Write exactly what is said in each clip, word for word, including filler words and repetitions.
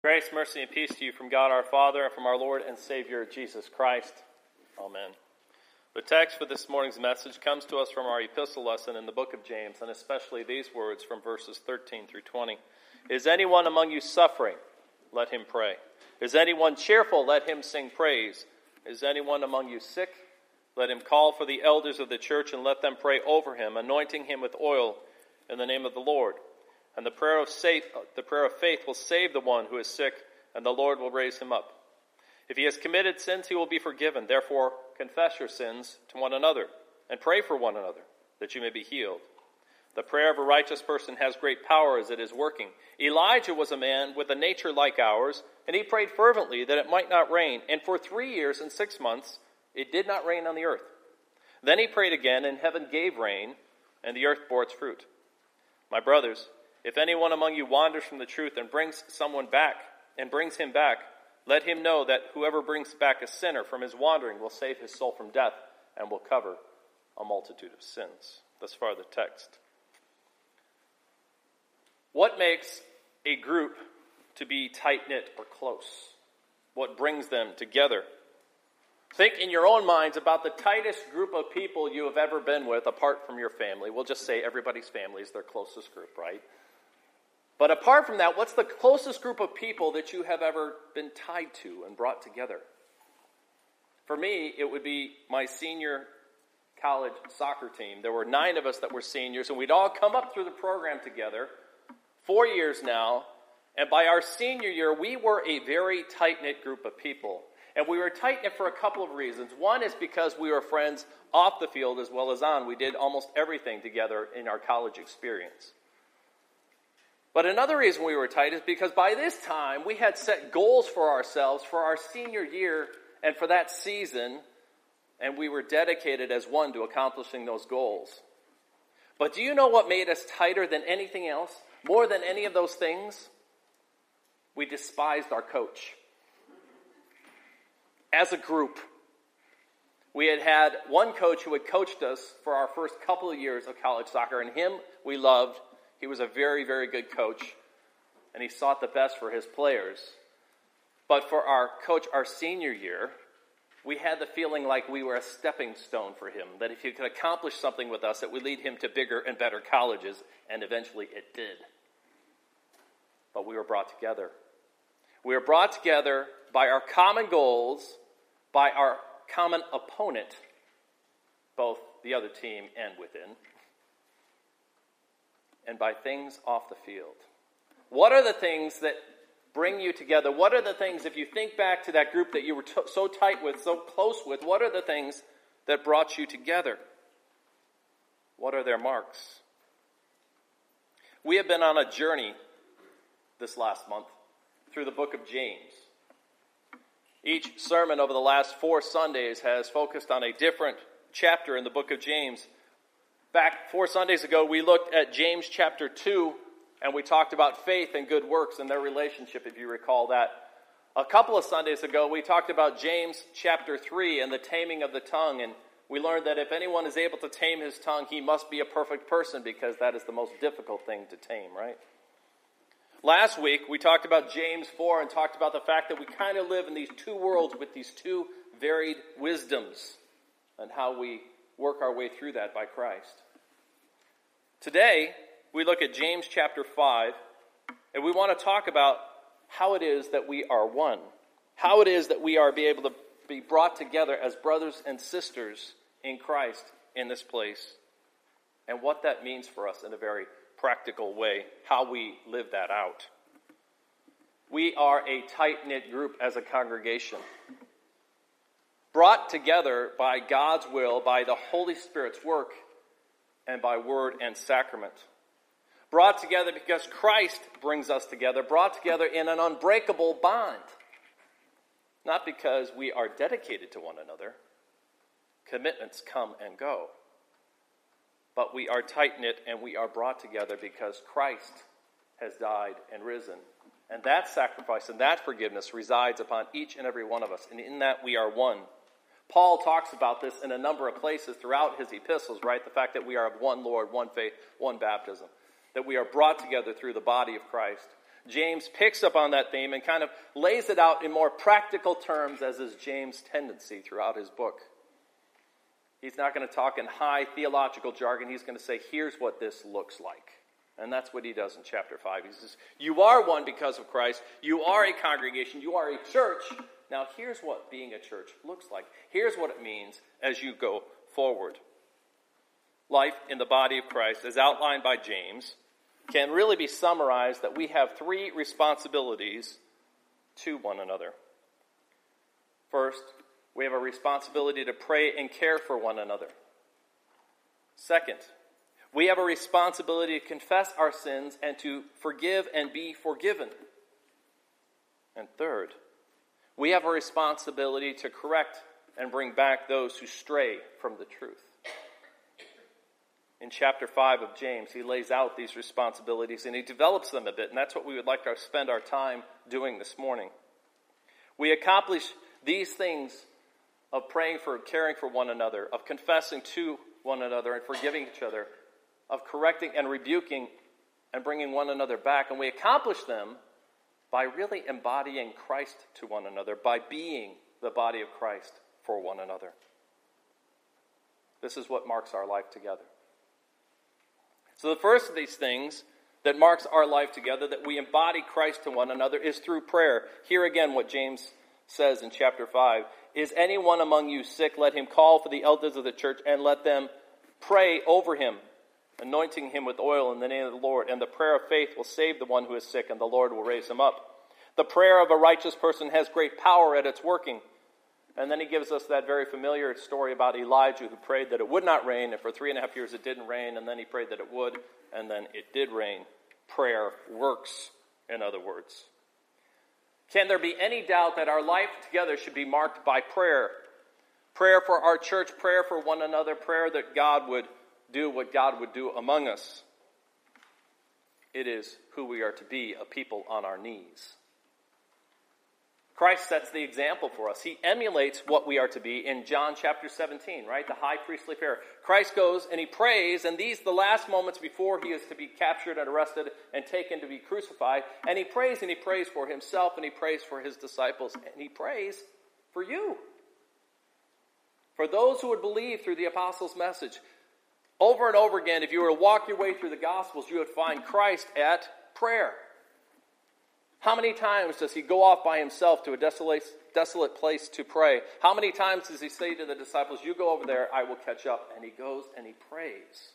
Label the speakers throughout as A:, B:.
A: Grace, mercy, and peace to you from God our Father and from our Lord and Savior Jesus Christ. Amen. The text for this morning's message comes to us from our epistle lesson in the book of James, and especially these words from verses thirteen through twenty. Is anyone among you suffering? Let him pray. Is anyone cheerful? Let him sing praise. Is anyone among you sick? Let him call for the elders of the church and let them pray over him, anointing him with oil in the name of the Lord. And the prayer of faith, the prayer of faith will save the one who is sick, and the Lord will raise him up. If he has committed sins, he will be forgiven. Therefore, confess your sins to one another, and pray for one another, that you may be healed. The prayer of a righteous person has great power as it is working. Elijah was a man with a nature like ours, and he prayed fervently that it might not rain. And for three years and six months, it did not rain on the earth. Then he prayed again, and heaven gave rain, and the earth bore its fruit. My brothers, if anyone among you wanders from the truth and brings someone back, and brings him back, let him know that whoever brings back a sinner from his wandering will save his soul from death and will cover a multitude of sins. Thus far the text. What makes a group to be tight-knit or close? What brings them together? Think in your own minds about the tightest group of people you have ever been with apart from your family. We'll just say everybody's family is their closest group, right? But apart from that, what's the closest group of people that you have ever been tied to and brought together? For me, it would be my senior college soccer team. There were nine of us that were seniors, and we'd all come up through the program together, four years now, and by our senior year, we were a very tight-knit group of people. And we were tight-knit for a couple of reasons. One is because we were friends off the field as well as on. We did almost everything together in our college experience. But another reason we were tight is because by this time, we had set goals for ourselves for our senior year and for that season, and we were dedicated as one to accomplishing those goals. But do you know what made us tighter than anything else? More than any of those things? We despised our coach. As a group, we had had one coach who had coached us for our first couple of years of college soccer, and him we loved. He was a very, very good coach, and he sought the best for his players. But for our coach our senior year, we had the feeling like we were a stepping stone for him, that if he could accomplish something with us, it would lead him to bigger and better colleges, and eventually it did. But we were brought together. We were brought together by our common goals, by our common opponent, both the other team and within, and by things off the field. What are the things that bring you together? What are the things, if you think back to that group that you were t- so tight with, so close with, what are the things that brought you together? What are their marks? We have been on a journey this last month through the book of James. Each sermon over the last four Sundays has focused on a different chapter in the book of James. Back four Sundays ago, we looked at James chapter two, and we talked about faith and good works and their relationship, if you recall that. A couple of Sundays ago, we talked about James chapter three and the taming of the tongue, and we learned that if anyone is able to tame his tongue, he must be a perfect person, because that is the most difficult thing to tame, right? Last week, we talked about James four and talked about the fact that we kind of live in these two worlds with these two varied wisdoms and how we work our way through that by Christ. Today, we look at James chapter five, and we want to talk about how it is that we are one, how it is that we are be able to be brought together as brothers and sisters in Christ in this place, and what that means for us in a very practical way, how we live that out. We are a tight-knit group as a congregation, brought together by God's will, by the Holy Spirit's work, and by word and sacrament. Brought together because Christ brings us together, brought together in an unbreakable bond. Not because we are dedicated to one another. Commitments come and go. But we are tight-knit and we are brought together because Christ has died and risen. And that sacrifice and that forgiveness resides upon each and every one of us. And in that we are one. Paul talks about this in a number of places throughout his epistles, right? The fact that we are of one Lord, one faith, one baptism. That we are brought together through the body of Christ. James picks up on that theme and kind of lays it out in more practical terms, as is James' tendency throughout his book. He's not going to talk in high theological jargon. He's going to say, here's what this looks like. And that's what he does in chapter five. He says, you are one because of Christ. You are a congregation. You are a church. Now here's what being a church looks like. Here's what it means as you go forward. Life in the body of Christ, as outlined by James, can really be summarized that we have three responsibilities to one another. First, we have a responsibility to pray and care for one another. Second, we have a responsibility to confess our sins and to forgive and be forgiven. And third, we have a responsibility to correct and bring back those who stray from the truth. In chapter five of James, he lays out these responsibilities and he develops them a bit, and that's what we would like to spend our time doing this morning. We accomplish these things of praying for, caring for one another, of confessing to one another and forgiving each other, of correcting and rebuking and bringing one another back. And we accomplish them by really embodying Christ to one another, by being the body of Christ for one another. This is what marks our life together. So the first of these things that marks our life together, that we embody Christ to one another, is through prayer. Here again what James says in chapter five. Is anyone among you sick? Let him call for the elders of the church and let them pray over him, anointing him with oil in the name of the Lord. And the prayer of faith will save the one who is sick, and the Lord will raise him up. The prayer of a righteous person has great power at its working. And then he gives us that very familiar story about Elijah, who prayed that it would not rain, and for three and a half years it didn't rain, and then he prayed that it would, and then it did rain. Prayer works, in other words. Can there be any doubt that our life together should be marked by prayer? Prayer for our church, prayer for one another, prayer that God would do what God would do among us. It is who we are to be, a people on our knees. Christ sets the example for us. He emulates what we are to be in John chapter seventeen, right? The high priestly prayer. Christ goes and he prays, and these the last moments before he is to be captured and arrested and taken to be crucified. And he prays, and he prays for himself, and he prays for his disciples, and he prays for you. For those who would believe through the apostles' message. Over and over again, if you were to walk your way through the Gospels, you would find Christ at prayer. How many times does he go off by himself to a desolate, desolate place to pray? How many times does he say to the disciples, you go over there, I will catch up? And he goes and he prays.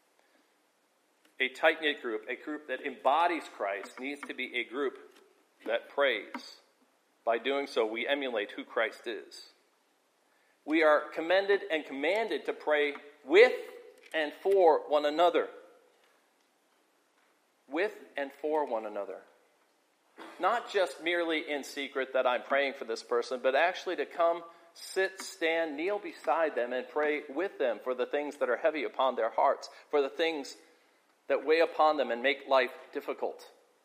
A: A tight-knit group, a group that embodies Christ, needs to be a group that prays. By doing so, we emulate who Christ is. We are commended and commanded to pray with and for one another. With and for one another. Not just merely in secret that I'm praying for this person, but actually to come, sit, stand, kneel beside them and pray with them for the things that are heavy upon their hearts, for the things that weigh upon them and make life difficult.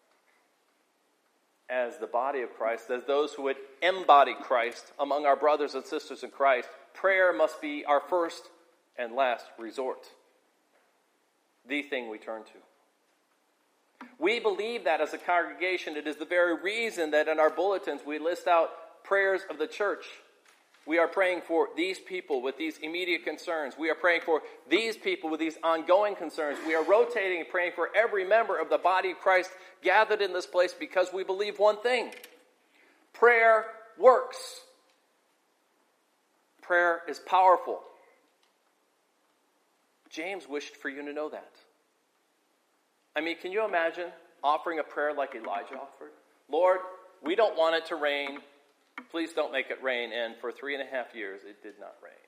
A: As the body of Christ, as those who would embody Christ among our brothers and sisters in Christ, prayer must be our first and last resort. The thing we turn to. We believe that as a congregation. It is the very reason that in our bulletins we list out prayers of the church. We are praying for these people with these immediate concerns. We are praying for these people with these ongoing concerns. We are rotating and praying for every member of the body of Christ gathered in this place because we believe one thing. Prayer works. Prayer is powerful. James wished for you to know that. I mean, can you imagine offering a prayer like Elijah offered? Lord, we don't want it to rain. Please don't make it rain. And for three and a half years, it did not rain.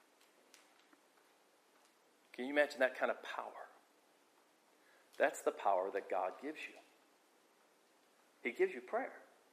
A: Can you imagine that kind of power? That's the power that God gives you. He gives you prayer.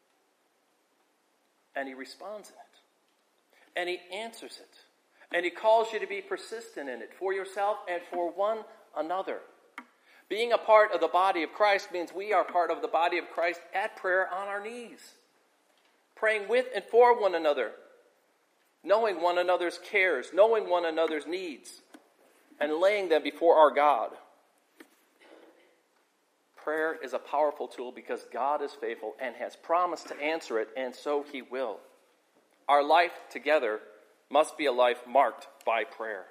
A: And he responds in it. And he answers it. And he calls you to be persistent in it for yourself and for one another. Being a part of the body of Christ means we are part of the body of Christ at prayer on our knees. Praying with and for one another. Knowing one another's cares. Knowing one another's needs. And laying them before our God. Prayer is a powerful tool because God is faithful and has promised to answer it, and so he will. Our life together must be a life marked by prayer.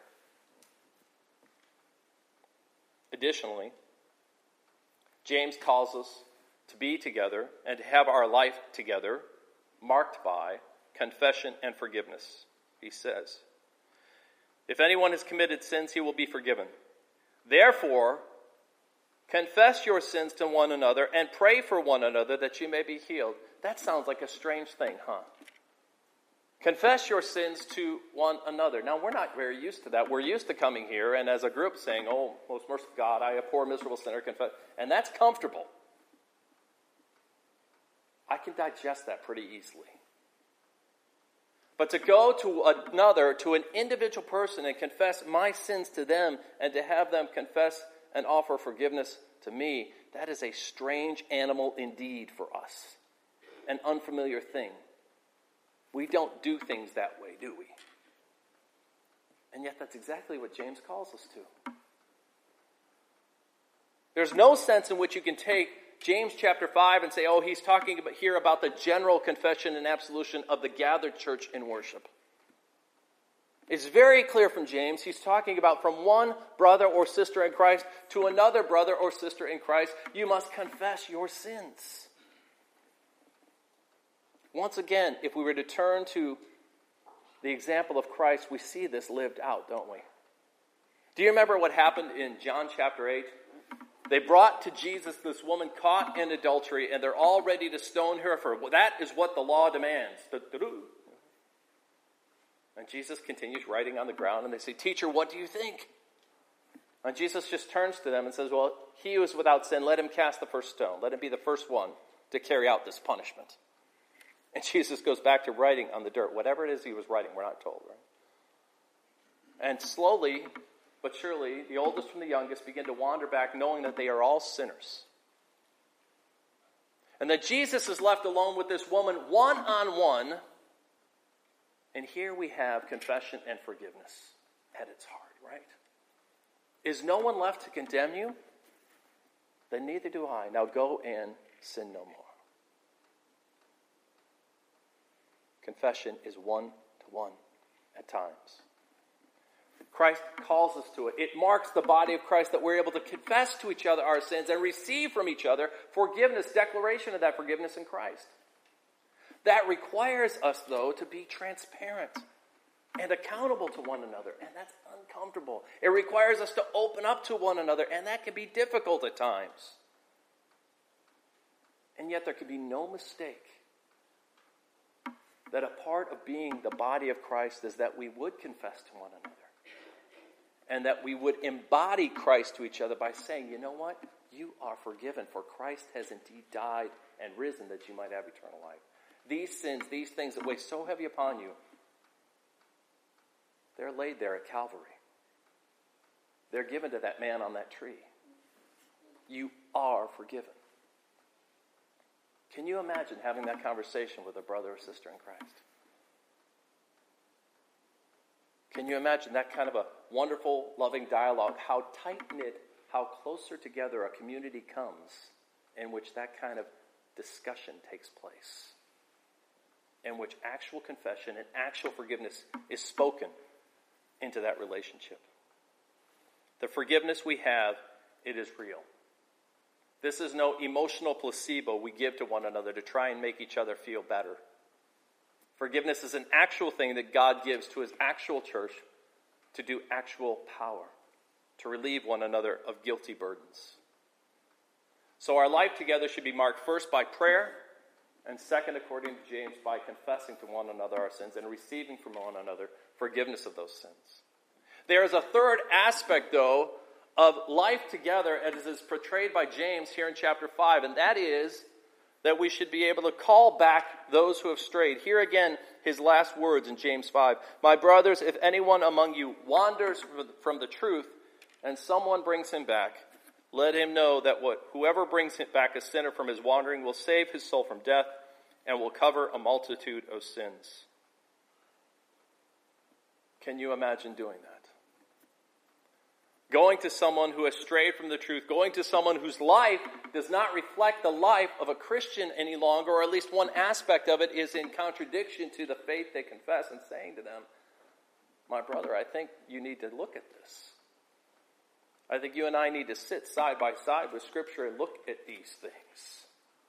A: Additionally, James calls us to be together and to have our life together marked by confession and forgiveness. He says, if anyone has committed sins, he will be forgiven. Therefore, confess your sins to one another and pray for one another that you may be healed. That sounds like a strange thing, huh? Confess your sins to one another. Now, we're not very used to that. We're used to coming here and as a group saying, oh, most merciful God, I, a poor, miserable sinner, confess. And that's comfortable. I can digest that pretty easily. But to go to another, to an individual person and confess my sins to them and to have them confess and offer forgiveness to me, that is a strange animal indeed for us. An unfamiliar thing. We don't do things that way, do we? And yet that's exactly what James calls us to. There's no sense in which you can take James chapter five and say, oh, he's talking about here about the general confession and absolution of the gathered church in worship. It's very clear from James, he's talking about from one brother or sister in Christ to another brother or sister in Christ, you must confess your sins. Once again, if we were to turn to the example of Christ, we see this lived out, don't we? Do you remember what happened in John chapter eight? They brought to Jesus this woman caught in adultery, and they're all ready to stone her for that is what the law demands. And Jesus continues writing on the ground, and they say, Teacher, what do you think? And Jesus just turns to them and says, well, he who is without sin, let him cast the first stone. Let him be the first one to carry out this punishment. And Jesus goes back to writing on the dirt. Whatever it is he was writing, we're not told, right? And slowly but surely, the oldest from the youngest begin to wander back, knowing that they are all sinners. And that Jesus is left alone with this woman, one-on-one. And here we have confession and forgiveness at its heart, right? Is no one left to condemn you? Then neither do I. Now go and sin no more. Confession is one-to-one at times. Christ calls us to it. It marks the body of Christ that we're able to confess to each other our sins and receive from each other forgiveness, declaration of that forgiveness in Christ. That requires us, though, to be transparent and accountable to one another, and that's uncomfortable. It requires us to open up to one another, and that can be difficult at times. And yet there can be no mistake that a part of being the body of Christ is that we would confess to one another. And that we would embody Christ to each other by saying, you know what? You are forgiven, for Christ has indeed died and risen that you might have eternal life. These sins, these things that weigh so heavy upon you, they're laid there at Calvary. They're given to that man on that tree. You are forgiven. Can you imagine having that conversation with a brother or sister in Christ? Can you imagine that kind of a wonderful, loving dialogue? How tight-knit, how closer together a community comes in which that kind of discussion takes place. In which actual confession and actual forgiveness is spoken into that relationship. The forgiveness we have, it is real. This is no emotional placebo we give to one another to try and make each other feel better. Forgiveness is an actual thing that God gives to his actual church to do actual power, to relieve one another of guilty burdens. So our life together should be marked first by prayer, and second, according to James, by confessing to one another our sins and receiving from one another forgiveness of those sins. There is a third aspect, though, of life together as is portrayed by James here in chapter five, and that is that we should be able to call back those who have strayed. Here again, his last words in James five. My brothers, if anyone among you wanders from the truth and someone brings him back, let him know that what whoever brings him back a sinner from his wandering will save his soul from death and will cover a multitude of sins. Can you imagine doing that? going to someone who has strayed from the truth, going to someone whose life does not reflect the life of a Christian any longer, or at least one aspect of it is in contradiction to the faith they confess, and saying to them, my brother, I think you need to look at this. I think you and I need to sit side by side with Scripture and look at these things.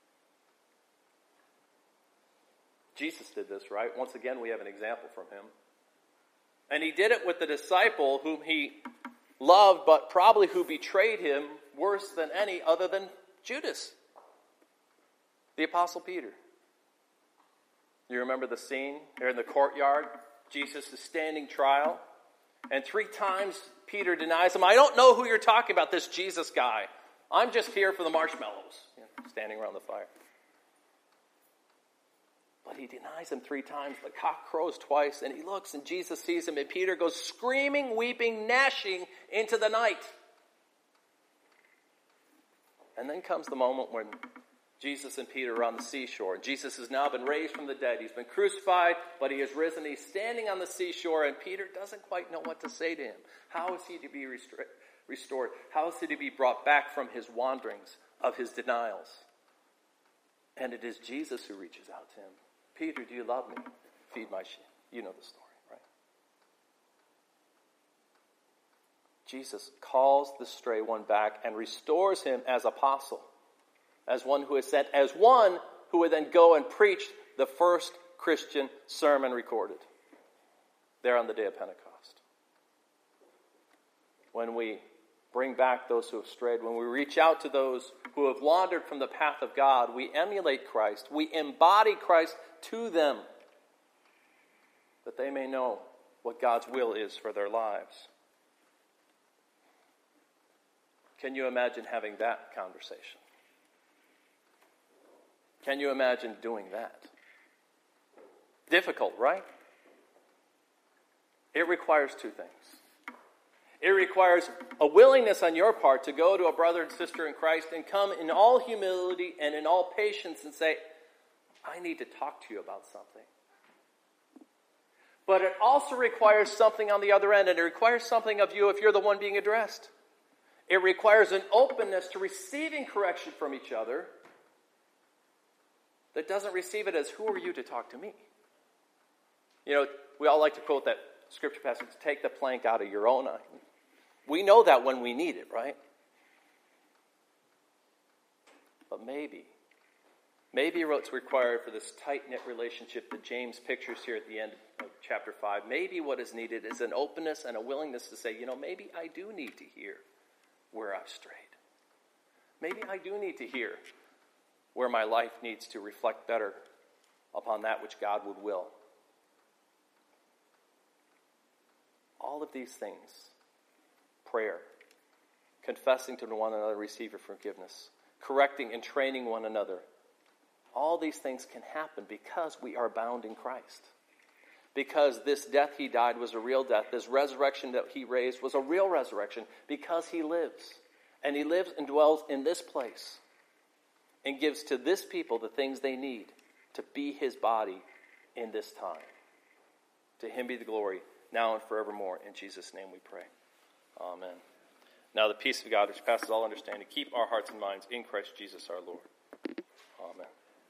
A: Jesus did this, right? Once again, we have an example from him. And he did it with the disciple whom he loved, but probably who betrayed him worse than any other than Judas, the Apostle Peter. You remember the scene? They're in the courtyard. Jesus is standing trial. And three times Peter denies him. I don't know who you're talking about, this Jesus guy. I'm just here for the marshmallows, you know, standing around the fire. But he denies him three times. The cock crows twice, and he looks, and Jesus sees him, and Peter goes screaming, weeping, gnashing into the night. And then comes the moment when Jesus and Peter are on the seashore. Jesus has now been raised from the dead. He's been crucified, but he has risen. He's standing on the seashore, and Peter doesn't quite know what to say to him. How is he to be restor- restored? How is he to be brought back from his wanderings, of his denials? And it is Jesus who reaches out to him. Peter, do you love me? Feed my sheep. You know the story, right? Jesus calls the stray one back and restores him as apostle, as one who is sent, as one who would then go and preach the first Christian sermon recorded there on the day of Pentecost. When we bring back those who have strayed, when we reach out to those who have wandered from the path of God, we emulate Christ. We embody Christ to them, that they may know what God's will is for their lives. Can you imagine having that conversation? Can you imagine doing that? Difficult, right? It requires two things. It requires a willingness on your part to go to a brother and sister in Christ and come in all humility and in all patience and say, I need to talk to you about something. But it also requires something on the other end, and it requires something of you if you're the one being addressed. It requires an openness to receiving correction from each other that doesn't receive it as, who are you to talk to me? You know, we all like to quote that scripture passage, take the plank out of your own eye. We know that when we need it, right? But maybe, maybe what's required for this tight-knit relationship that James pictures here at the end of chapter five, maybe what is needed is an openness and a willingness to say, you know, maybe I do need to hear where I've strayed. Maybe I do need to hear where my life needs to reflect better upon that which God would will. All of these things, prayer, confessing to one another, receive your forgiveness, correcting and training one another, all these things can happen because we are bound in Christ. Because this death he died was a real death. This resurrection that he raised was a real resurrection because he lives. And he lives and dwells in this place and gives to this people the things they need to be his body in this time. To him be the glory, now and forevermore. In Jesus' name we pray. Amen. Now the peace of God, which passes all understanding, keep our hearts and minds in Christ Jesus our Lord. Amen.